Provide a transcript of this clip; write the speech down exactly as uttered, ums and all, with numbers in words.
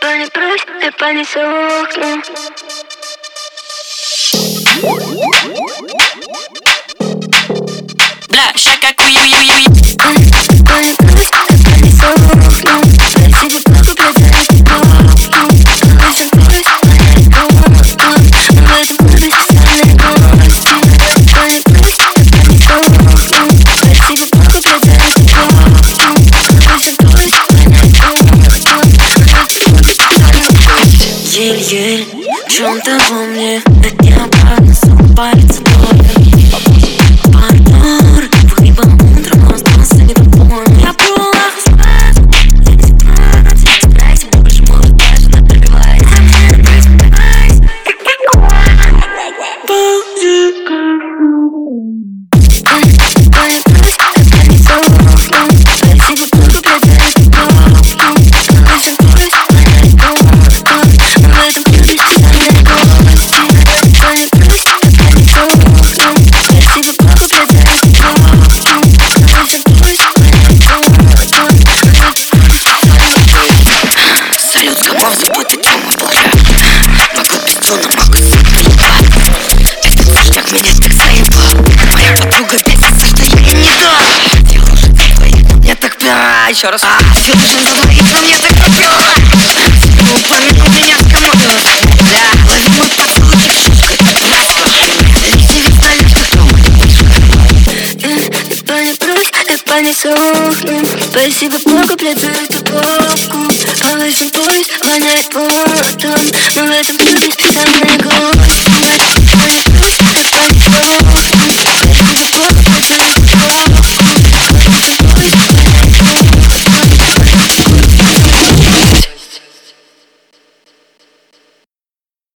Пани прось, я пани сохну. Бля, ща как уи-уи-уи. Пани прось, я пани сохну. Спасибо, Богу, блядь, за эту кнопку. Очень прось, пани сохну. В этом клубе специальные гости. Пани прось, я пани сохну. Спасибо, Богу, блядь, за эту кнопку. Очень прось, пани сохну. Ель-ель, в чем-то во мне это необратно, сон палец долго. Партнер, выебан утром, но остался недоволен. Я была спать, я не спать. Старайся больше, может даже напивайся. Разбирайся, как какой ползика. Пани прось, я пани сохну. Спасибо, Богу, блядь, за эту кнопку. Очень прось, пани сохну. В этом клубе специальные гости. Пани прось, я пани сохну. Спасибо, Богу, блядь, за эту кнопку. Очень прось, пани сохну. Салют, каков забой, ты чё, мой боже? Могу бездумно, могу сильно. Этот ништяк меня так заебал. Моя подруга бесится, что я ей не дам. Ты лужен за двоих, но мне так пора. Еще раз. А, ты лужен за двоих, но мне так пора. Ты упомянул меня в комоду. Да, лови мой поцелуй, шишка, это ласка. Лети весь на личных, дома не пишешь. Я пани прось, я пани сохну. Спасибо, Богу, блядь, за эту кнопку.